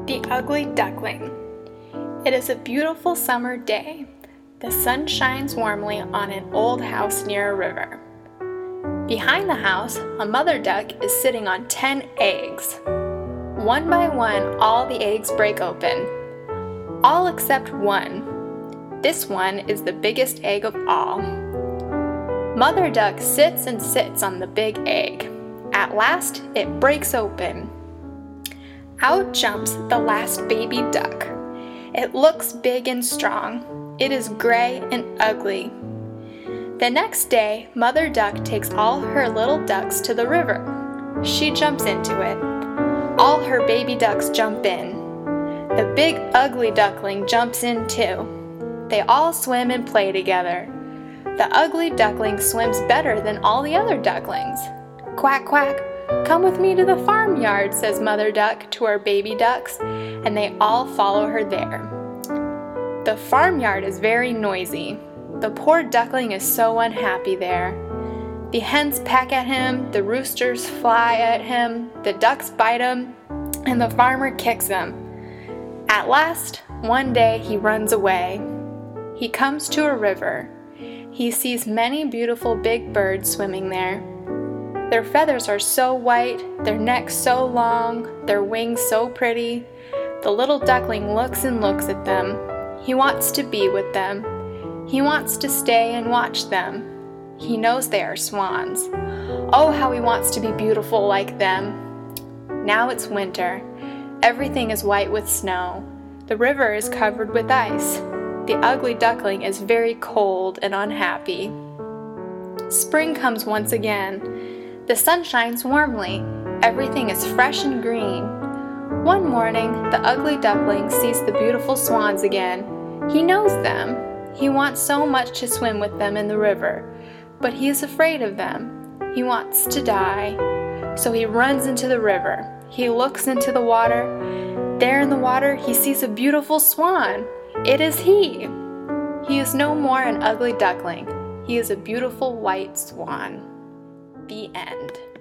The Ugly Duckling. It is a beautiful summer day. The sun shines warmly on an old house near a river. Behind the house, a mother duck is sitting on 10 eggs. One by one, all the eggs break open. All except one. This one is the biggest egg of all. Mother duck sits and sits on the big egg. At last, it breaks open. Out jumps the last baby duck. It looks big and strong. It is gray and ugly. The next day, Mother Duck takes all her little ducks to the river. She jumps into it. All her baby ducks jump in. The big ugly duckling jumps in too. They all swim and play together. The ugly duckling swims better than all the other ducklings. Quack, quack. "Come with me to the farmyard," says Mother Duck to her baby ducks, and they all follow her there. The farmyard is very noisy. The poor duckling is so unhappy there. The hens peck at him, the roosters fly at him, the ducks bite him, and the farmer kicks him. At last, one day he runs away. He comes to a river. He sees many beautiful big birds swimming there. Their feathers are so white, their necks so long, their wings so pretty. The little duckling looks and looks at them. He wants to be with them. He wants to stay and watch them. He knows they are swans. Oh, how he wants to be beautiful like them. Now it's winter. Everything is white with snow. The river is covered with ice. The ugly duckling is very cold and unhappy. Spring comes once again. The sun shines warmly. Everything is fresh and green. One morning, the ugly duckling sees the beautiful swans again. He knows them. He wants so much to swim with them in the river, but he is afraid of them. He wants to die. So he runs into the river. He looks into the water. There in the water, he sees a beautiful swan. It is he. He is no more an ugly duckling. He is a beautiful white swan. The end.